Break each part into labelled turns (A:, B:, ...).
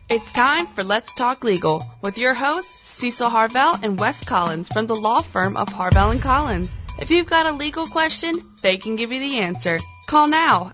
A: It's time for Let's Talk Legal with your hosts, Cecil Harvell and Wes Collins from the law firm of Harvell & Collins. If you've got a legal question, they can give you the answer. Call now,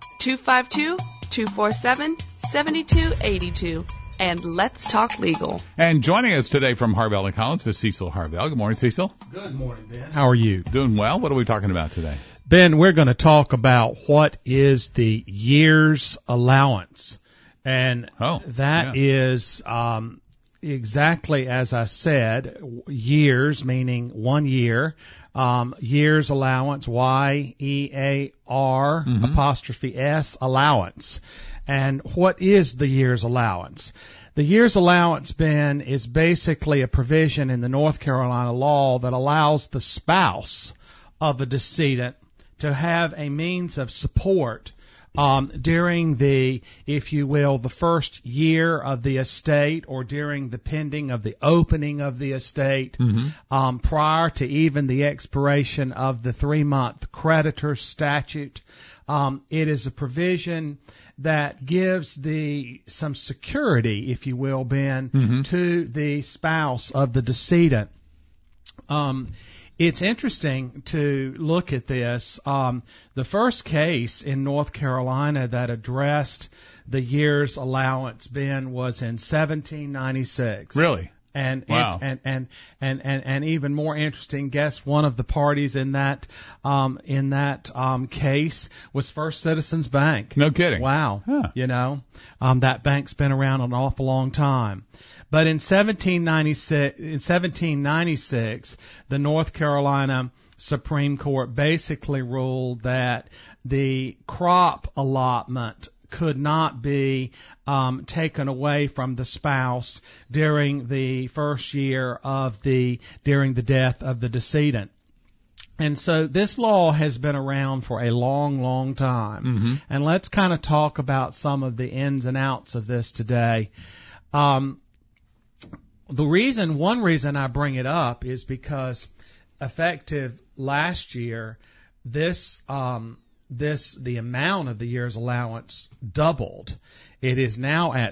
A: 252-247-7282, and let's talk legal.
B: And joining us today from Harvell & Collins is Cecil Harvell. Good morning, Cecil.
C: Good morning, Ben. How are you?
B: Doing well. What are we talking about today?
C: Ben, we're going to talk about what is the year's allowance. And that is exactly as I said, years, meaning 1 year, year's allowance, Y-E-A-R apostrophe S, allowance. And what is the year's allowance? The year's allowance, Ben, is basically a provision in the North Carolina law that allows the spouse of a decedent to have a means of support during the, if you will, the first year of the estate or during the pending of the opening of the estate, prior to even the expiration of the 3-month creditor statute. It is a provision that gives some security, if you will, Ben, to the spouse of the decedent. It's interesting to look at this. The first case in North Carolina that addressed the year's allowance, Ben, was in 1796.
B: Really?
C: Wow. And even more interesting, guess one of the parties in that case was First Citizens Bank.
B: No kidding.
C: Wow.
B: Huh.
C: You know, that bank's been around an awful long time. But in 1796, the North Carolina Supreme Court basically ruled that the crop allotment could not be taken away from the spouse during the first year during the death of the decedent. And so this law has been around for a long, long time. And let's kind of talk about some of the ins and outs of this today. One reason I bring it up is because effective last year, the amount of the year's allowance doubled. It is now at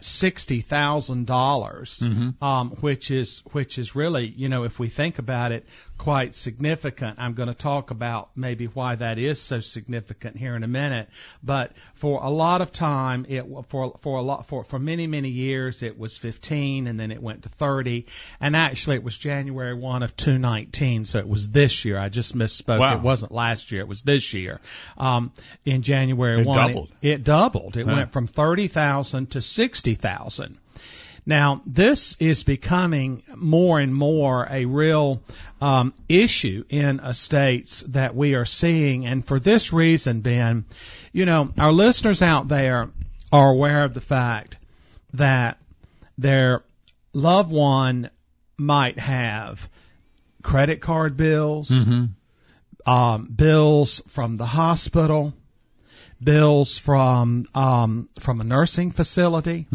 C: $60,000, which is really, you know, if we think about it, quite significant. I'm going to talk about maybe why that is so significant here in a minute. But for a lot of time, for many years, it was 15, and then it went to 30, and actually it was January 1 of 2019, so it was this year. I just misspoke. Wow. It wasn't last year; it was this year. In January 1, it doubled. It went from 30,000 to 60,000. Now, this is becoming more and more a real issue in estates that we are seeing. And for this reason, Ben, you know, our listeners out there are aware of the fact that their loved one might have credit card bills, bills from the hospital, bills from a nursing facility,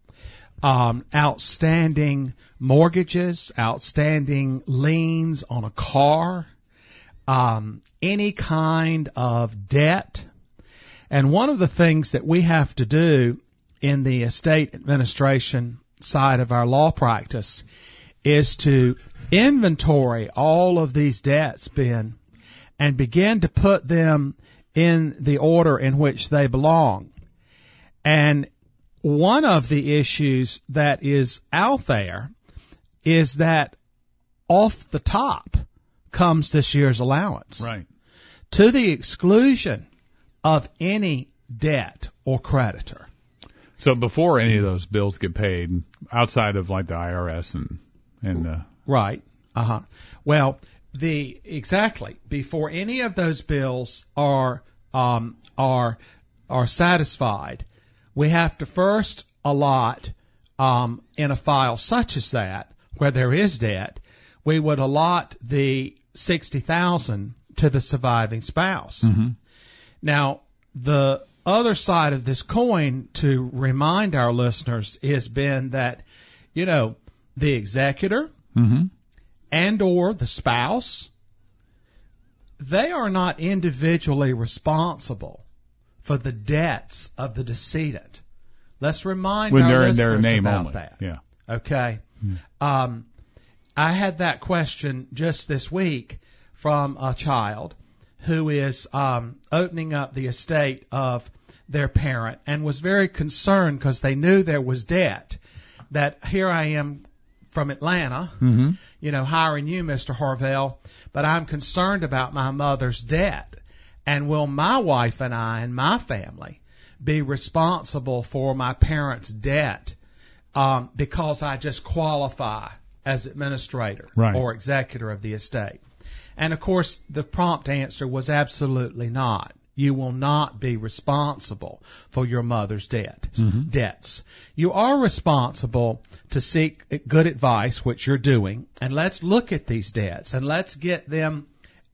C: outstanding mortgages, outstanding liens on a car, any kind of debt. And one of the things that we have to do in the estate administration side of our law practice is to inventory all of these debts, Ben, and begin to put them in the order in which they belong. And one of the issues that is out there is that off the top comes this year's allowance.
B: Right.
C: To the exclusion of any debt or creditor.
B: So before any of those bills get paid, outside of like the IRS and
C: Right. Well, exactly before any of those bills are satisfied, we have to first allot in a file such as that where there is debt, we would allot the $60,000 to the surviving spouse. Now, the other side of this coin, to remind our listeners, has been that, you know, the executor and or the spouse, they are not individually responsible for the debts of the decedent. Let's remind
B: when
C: our
B: they're in
C: listeners
B: their name
C: about
B: only.
C: that.
B: Yeah.
C: Okay. I had that question just this week from a child who is opening up the estate of their parent and was very concerned because they knew there was debt. That here I am from Atlanta, hiring you, Mr. Harvell, but I'm concerned about my mother's debt. And will my wife and I and my family be responsible for my parents' debt because I just qualify as administrator or executor of the estate? And, of course, the prompt answer was absolutely not. You will not be responsible for your mother's debts. You are responsible to seek good advice, which you're doing, and let's look at these debts and let's get them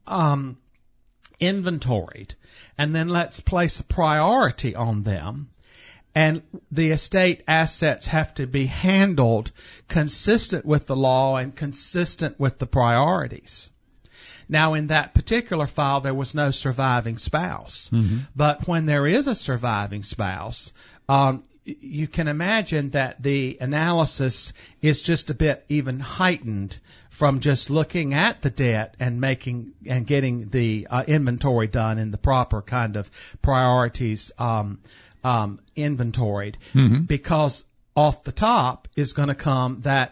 C: inventoried, and then let's place a priority on them. And the estate assets have to be handled consistent with the law and consistent with the priorities. Now, in that particular file, there was no surviving spouse. But when there is a surviving spouse, you can imagine that the analysis is just a bit even heightened from just looking at the debt and getting the inventory done in the proper kind of priorities inventoried, because off the top is going to come that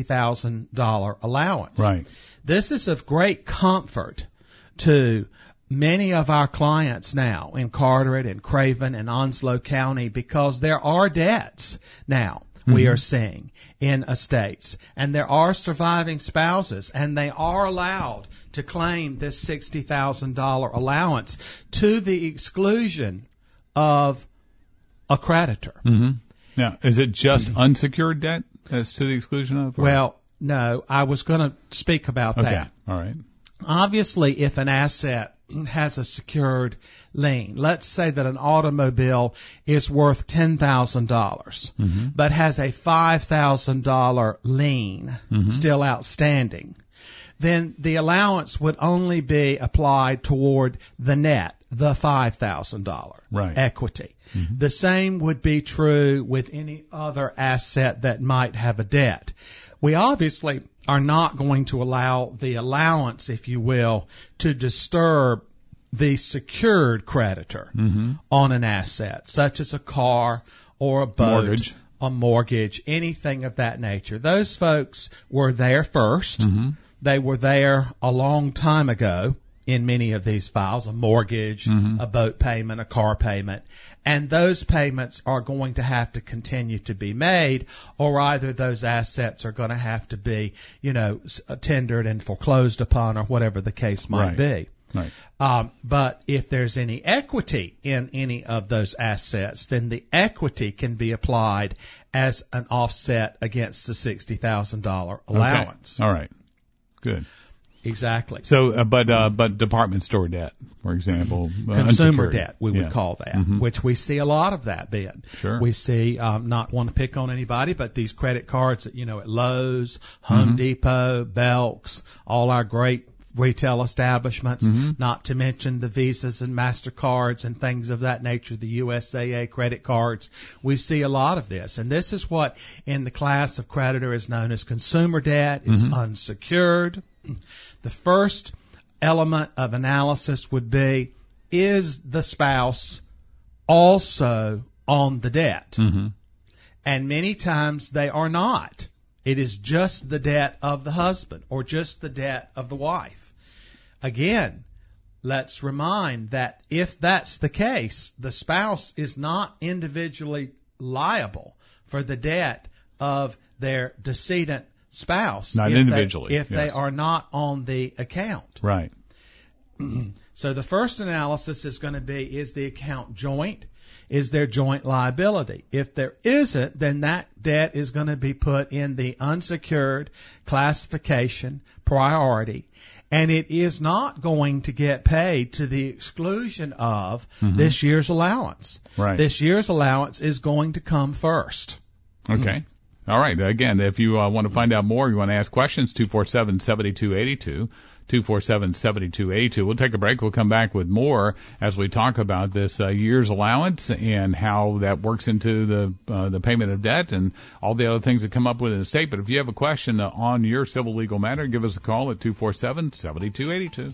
C: $60,000 allowance.
B: Right.
C: This is of great comfort to many of our clients now in Carteret and Craven and Onslow County, because there are debts now we are seeing in estates, and there are surviving spouses, and they are allowed to claim this $60,000 allowance to the exclusion of a creditor.
B: Now, is it just unsecured debt as to the exclusion of? Or?
C: Well, no, I was going to speak about that.
B: All right.
C: Obviously, if an asset has a secured lien, let's say that an automobile is worth $10,000, but has a $5,000 lien still outstanding, then the allowance would only be applied toward the net, the $5,000 equity. The same would be true with any other asset that might have a debt. We obviously are not going to allow the allowance, if you will, to disturb the secured creditor on an asset, such as a car or a boat, a mortgage, anything of that nature. Those folks were there first. They were there a long time ago in many of these files, a mortgage, a boat payment, a car payment. And those payments are going to have to continue to be made, or either those assets are going to have to be, tendered and foreclosed upon, or whatever the case might be. But if there's any equity in any of those assets, then the equity can be applied as an offset against the $60,000 allowance.
B: Okay. All right. Good.
C: Exactly.
B: So, but department store debt, for example,
C: consumer
B: unsecured
C: debt, we would call that, which we see a lot of that being.
B: Sure.
C: We see, not want to pick on anybody, but these credit cards at, at Lowe's, Home Depot, Belk's, all our great retail establishments, not to mention the Visas and MasterCards and things of that nature, the USAA credit cards. We see a lot of this. And this is what in the class of creditor is known as consumer debt. It's unsecured. The first element of analysis would be, is the spouse also on the debt? And many times they are not. It is just the debt of the husband or just the debt of the wife. Again, let's remind that if that's the case, the spouse is not individually liable for the debt of their decedent spouse.
B: Not individually.
C: If they are not on the account.
B: Right.
C: So the first analysis is going to be, is the account joint? Is there joint liability? If there isn't, then that debt is going to be put in the unsecured classification priority, and it is not going to get paid to the exclusion of this year's allowance.
B: Right.
C: This year's allowance is going to come first.
B: Okay. All right. Again, if you want to find out more, you want to ask questions, 247-7282. 247-7282. We'll take a break. We'll come back with more as we talk about this year's allowance and how that works into the payment of debt and all the other things that come up with an estate. But if you have a question on your civil legal matter, give us a call at 247-7282.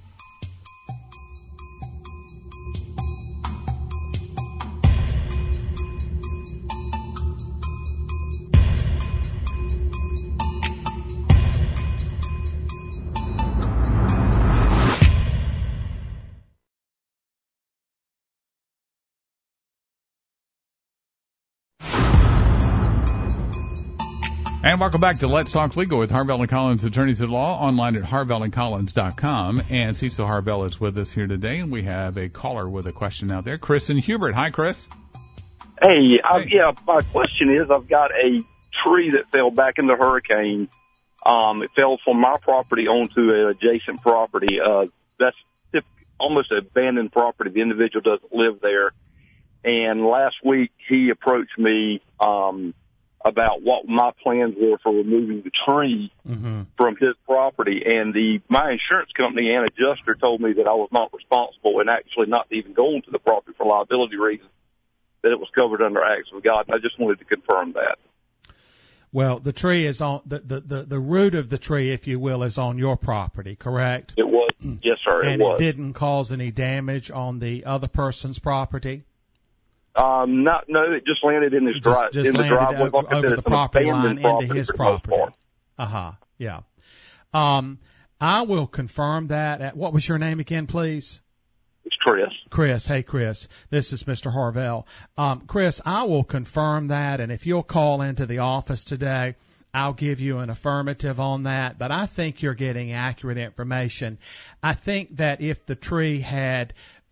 B: And welcome back to Let's Talk Legal with Harvell & Collins, attorneys at law, online at harvellandcollins.com. And Cecil Harvell is with us here today, and we have a caller with a question out there, Chris and Hubert. Hi, Chris.
D: Hey, yeah, my question is, I've got a tree that fell back in the hurricane. It fell from my property onto an adjacent property. That's almost an abandoned property. The individual doesn't live there. And last week he approached me, about what my plans were for removing the tree from his property. And my insurance company and adjuster told me that I was not responsible and actually not to even go into the property for liability reasons, that it was covered under acts of God. And I just wanted to confirm that.
C: Well, the tree is on, the root of the tree, if you will, is on your property, correct?
D: It was. Yes, sir,
C: and
D: it was.
C: And it didn't cause any damage on the other person's property?
D: No, it just landed in his driveway.
C: Just landed over the property line into his property. Yeah. I will confirm that. What was your name again, please?
D: It's Chris.
C: Chris. Hey, Chris. This is Mr. Harvell. Chris, I will confirm that, and if you'll call into the office today, I'll give you an affirmative on that, but I think you're getting accurate information. I think that if the tree had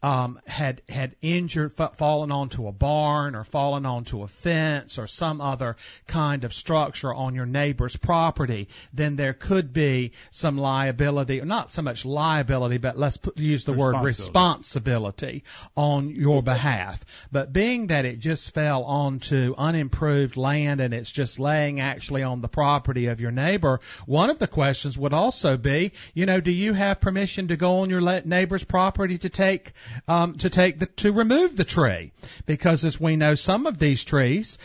C: injured, fallen onto a barn or fallen onto a fence or some other kind of structure on your neighbor's property, then there could be some liability, or not so much liability, but let's use the word responsibility on your behalf. But being that it just fell onto unimproved land and it's just laying actually on the property of your neighbor, one of the questions would also be, do you have permission to go on your neighbor's property to remove the tree? Because as we know, some of these trees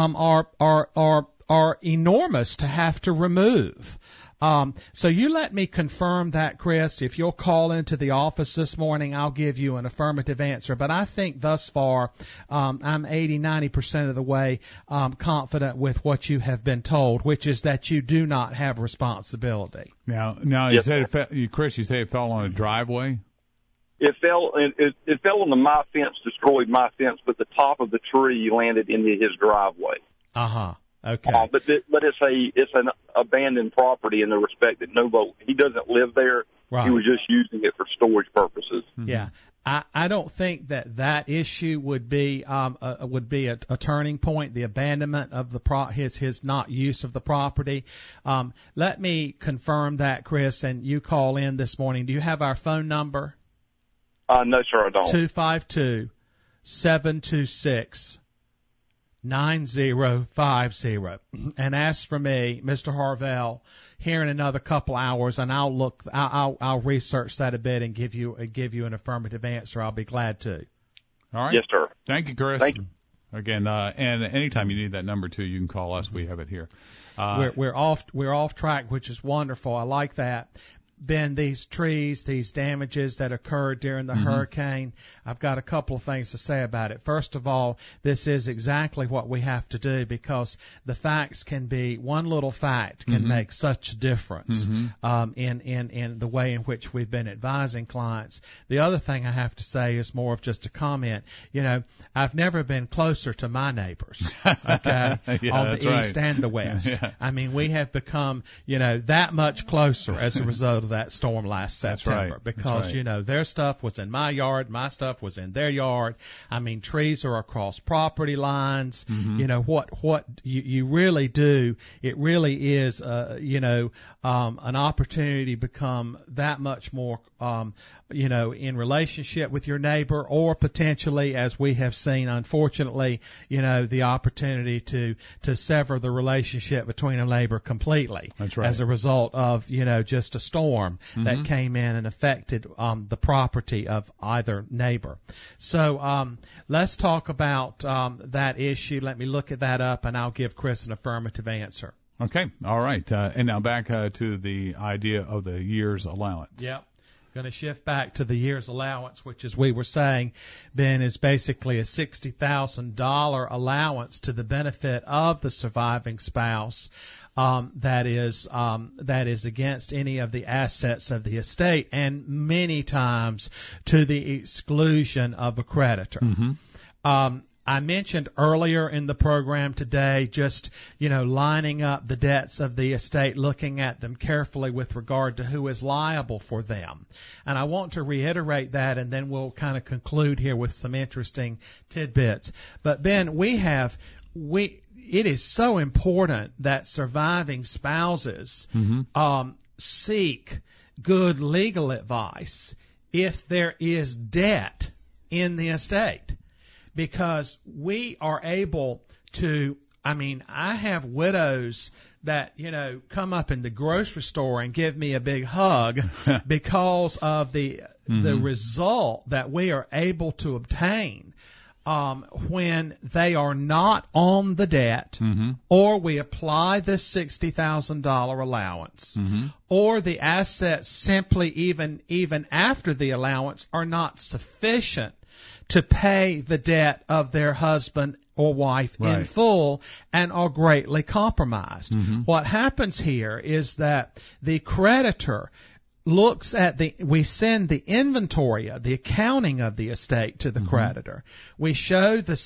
C: are enormous to have to remove. So you let me confirm that, Chris. If you'll call into the office this morning, I'll give you an affirmative answer. But I think thus far, I'm 80-90% of the way confident with what you have been told, which is that you do not have responsibility.
B: Now,
D: yes,
B: Chris, you say it fell on a driveway?
D: It fell onto my fence, destroyed my fence, but the top of the tree landed into his driveway.
C: Okay.
D: But it's an abandoned property in the respect that he doesn't live there.
C: Right.
D: He was just using it for storage purposes.
C: Yeah. I don't think that issue would be a turning point, the abandonment of his not use of the property. Let me confirm that, Chris, and you call in this morning. Do you have our phone number?
D: No, sir, I don't.
C: 252-726-9050, and ask for me, Mr. Harvell, here in another couple hours, and I'll research that a bit and give you an affirmative answer. I'll be glad to.
B: All right.
D: Yes, sir.
B: Thank you, Chris.
D: Thank you.
B: Again, and anytime you need that number too, you can call us. We have it here.
C: We're off track, which is wonderful. I like that. Ben, these trees, these damages that occurred during the hurricane, I've got a couple of things to say about it. First of all, this is exactly what we have to do, because the facts can be, one little fact can make such a difference in the way in which we've been advising clients. The other thing I have to say is more of just a comment. I've never been closer to my neighbors, okay, on the east and the west. Yeah. I mean, we have become, that much closer as a result of that storm last September, because their stuff was in my yard, my stuff was in their yard. I mean, trees are across property lines. What you really do, it really is an opportunity to become that much more in relationship with your neighbor, or potentially, as we have seen, unfortunately, the opportunity to sever the relationship between a neighbor completely.
B: That's right.
C: As a result of, just a storm that came in and affected the property of either neighbor. So let's talk about that issue. Let me look at that up, and I'll give Chris an affirmative answer.
B: Okay. All right. And now back to the idea of the year's allowance.
C: Yep. Going to shift back to the year's allowance, which, as we were saying, Ben, is basically a $60,000 allowance to the benefit of the surviving spouse. That is against any of the assets of the estate, and many times to the exclusion of a creditor. I mentioned earlier in the program today just, lining up the debts of the estate, looking at them carefully with regard to who is liable for them. And I want to reiterate that, and then we'll kind of conclude here with some interesting tidbits. But Ben, it is so important that surviving spouses seek good legal advice if there is debt in the estate. Because we are able to, I have widows that, come up in the grocery store and give me a big hug because of the result that we are able to obtain when they are not on the debt, or we apply this $60,000 allowance, or the assets simply even after the allowance are not sufficient to pay the debt of their husband or wife in full and are greatly compromised. What happens here is that the creditor looks at we send the inventory of the accounting of the estate to the creditor. We show the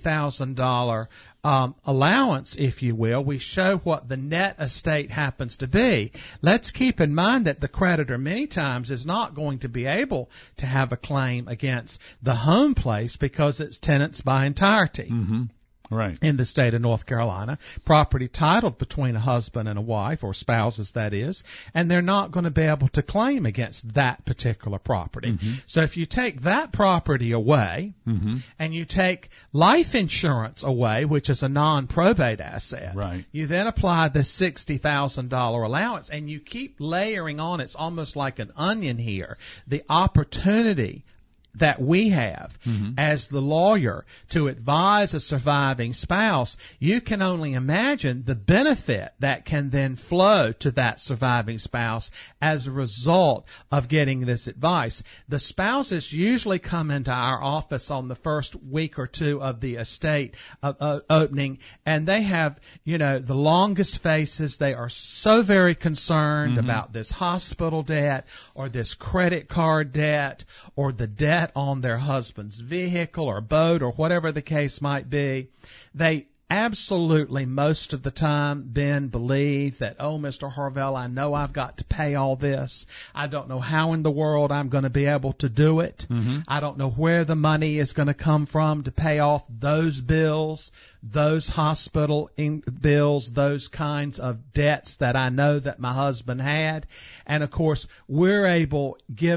C: $60,000 allowance, if you will. We show what the net estate happens to be. Let's keep in mind that the creditor many times is not going to be able to have a claim against the home place because it's tenants by entirety.
B: Right.
C: In the state of North Carolina, property titled between a husband and a wife, or spouses that is, and they're not going to be able to claim against that particular property. So if you take that property away, and you take life insurance away, which is a non-probate asset, you then apply the $60,000 allowance, and you keep layering on, it's almost like an onion here, the opportunity that we have as the lawyer to advise a surviving spouse. You can only imagine the benefit that can then flow to that surviving spouse as a result of getting this advice. The spouses usually come into our office on the first week or two of the estate opening, and they have, the longest faces. They are so very concerned about this hospital debt or this credit card debt or the debt on their husband's vehicle or boat or whatever the case might be. They absolutely, most of the time, Ben, believe that, Mr. Harvell, I know I've got to pay all this. I don't know how in the world I'm going to be able to do it. I don't know where the money is going to come from to pay off those bills, those hospital bills, those kinds of debts that I know that my husband had. And, of course, we're able,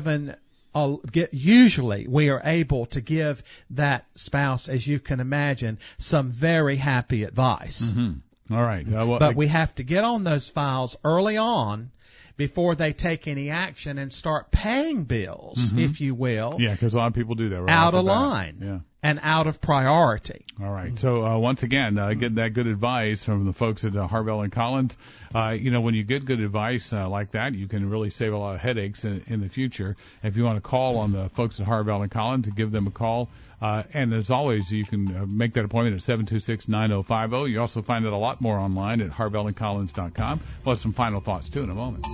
C: usually we are able to give that spouse, as you can imagine, some very happy advice.
B: All right.
C: But we have to get on those files early on before they take any action and start paying bills, if you will.
B: Yeah, because a lot of people do that. Right
C: out of line and out of priority.
B: All right. So once again, get that good advice from the folks at Harvell and Collins. When you get good advice like that, you can really save a lot of headaches in the future. If you want to call on the folks at Harvell and Collins, give them a call. And as always, you can make that appointment at 726-9050. You also find out a lot more online at harvellandcollins.com. We'll have some final thoughts, too, in a moment.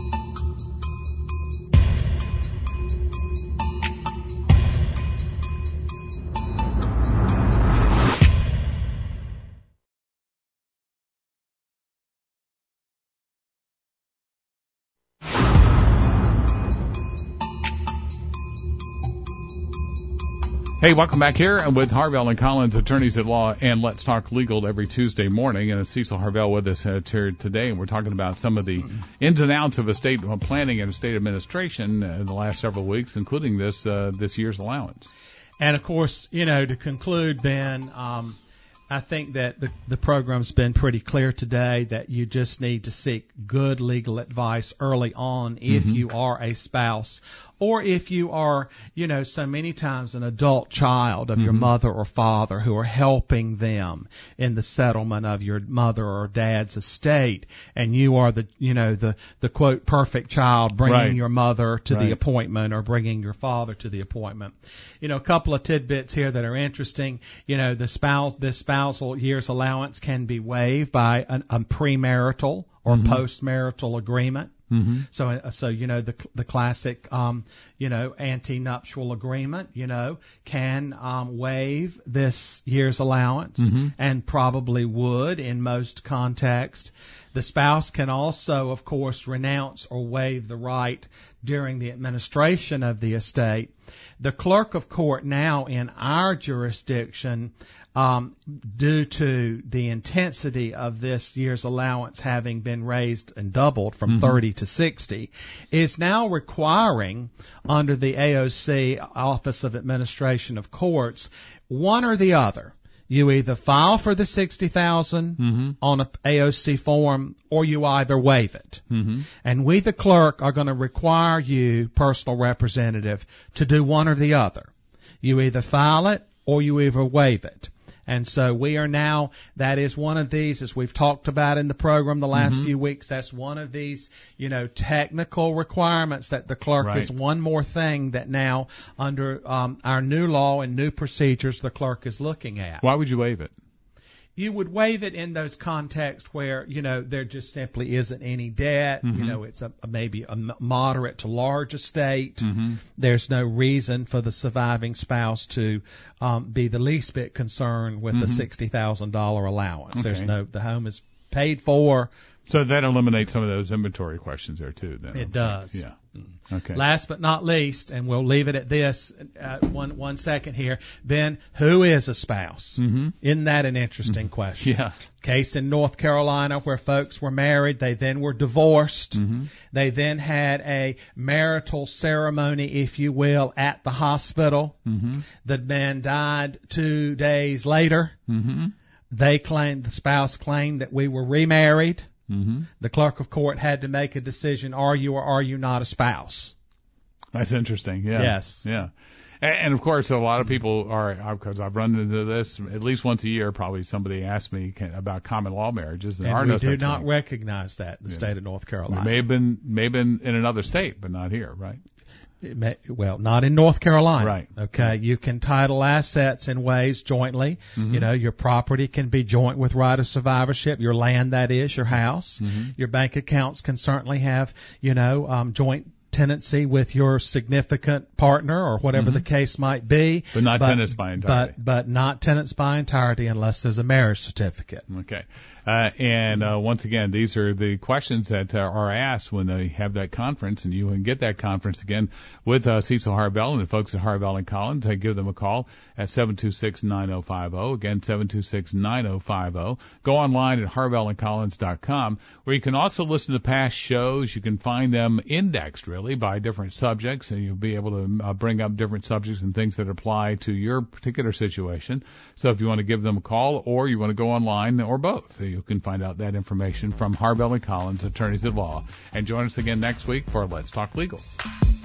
B: Hey, welcome back here with Harvell and Collins, attorneys at law, and Let's Talk Legal every Tuesday morning. And it's Cecil Harvell with us here today, and we're talking about some of the ins and outs of estate planning and estate administration in the last several weeks, including this year's allowance.
C: And of course, to conclude, Ben, I think that the program's been pretty clear today that you just need to seek good legal advice early on if you are a spouse, or if you are, so many times an adult child of your mother or father who are helping them in the settlement of your mother or dad's estate, and you are the quote perfect child bringing your mother to the appointment or bringing your father to the appointment. A couple of tidbits here that are interesting. This spousal year's allowance can be waived by a premarital or postmarital agreement. So the classic anti-nuptial agreement can waive this year's allowance and probably would in most contexts. The spouse can also, of course, renounce or waive the right during the administration of the estate. The clerk of court now in our jurisdiction, due to the intensity of this year's allowance having been raised and doubled from 30 to 60, is now requiring under the AOC, Office of Administration of Courts, one or the other. You either file for the $60,000 on a AOC form, or you either waive it. And we, the clerk, are going to require you, personal representative, to do one or the other. You either file it or you either waive it. And so we are now, that is one of these, as we've talked about in the program the last few weeks, that's one of these, technical requirements that the clerk is one more thing that now under our new law and new procedures the clerk is looking at.
B: Why would you waive it?
C: You would waive it in those contexts where, there just simply isn't any debt. It's maybe a moderate to large estate. There's no reason for the surviving spouse to be the least bit concerned with the $60,000 allowance.
B: Okay.
C: The home is paid for.
B: So that eliminates some of those inventory questions there too, then.
C: It does.
B: Yeah. Okay.
C: Last but not least, and we'll leave it at this, one second here. Ben, who is a spouse? Isn't that an interesting question?
B: Yeah.
C: Case in North Carolina where folks were married, they then were divorced. They then had a marital ceremony, if you will, at the hospital. The man died 2 days later. The spouse claimed that we were remarried. The clerk of court had to make a decision, are you or are you not a spouse?
B: That's interesting. Yeah.
C: Yes.
B: Yeah. And of course, a lot of people are, because I've run into this at least once a year, probably somebody asks me about common law marriages.
C: And we do not recognize that in the state of North Carolina.
B: It may have been in another state, but not here, right?
C: Not in North Carolina.
B: Right.
C: Okay. You can title assets in ways jointly. Your property can be joint with right of survivorship. Your land, that is, your house. Your bank accounts can certainly have, joint tenancy with your significant partner or whatever the case might be.
B: But not tenants by entirety.
C: But not tenants by entirety unless there's a marriage certificate.
B: Okay. And once again, these are the questions that are asked when they have that conference, and you can get that conference again with Cecil Harvell and the folks at Harvell and Collins. Give them a call at 726-9050. Again, 726-9050. Go online at harvellandcollins.com, where you can also listen to past shows. You can find them indexed, really, by different subjects, and you'll be able to bring up different subjects and things that apply to your particular situation. So if you want to give them a call or you want to go online, or both, you can find out that information from Harvell and Collins, attorneys at law. And join us again next week for Let's Talk Legal.